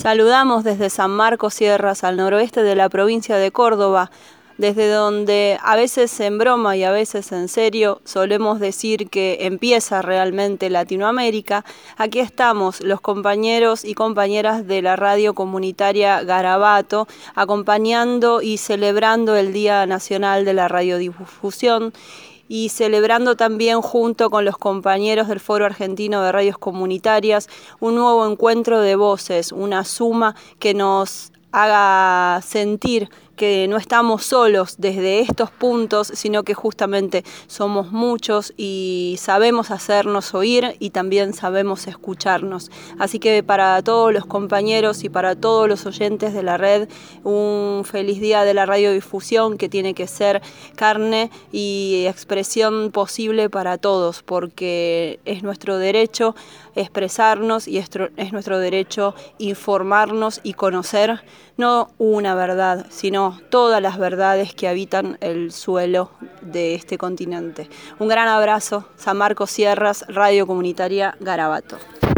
Saludamos desde San Marcos Sierras, al noroeste de la provincia de Córdoba, desde donde a veces en broma y a veces en serio solemos decir que empieza realmente Latinoamérica. Aquí estamos los compañeros y compañeras de la radio comunitaria Garabato, acompañando y celebrando el Día Nacional de la Radiodifusión y celebrando también junto con los compañeros del Foro Argentino de Radios Comunitarias un nuevo encuentro de voces, una suma que nos haga sentir que no estamos solos desde estos puntos, sino que justamente somos muchos y sabemos hacernos oír y también sabemos escucharnos. Así que para todos los compañeros y para todos los oyentes de la red, un feliz día de la radiodifusión que tiene que ser carne y expresión posible para todos, porque es nuestro derecho expresarnos y es nuestro derecho informarnos y conocer no una verdad, sino todas las verdades que habitan el suelo de este continente. Un gran abrazo, San Marcos Sierras, Radio Comunitaria Garabato.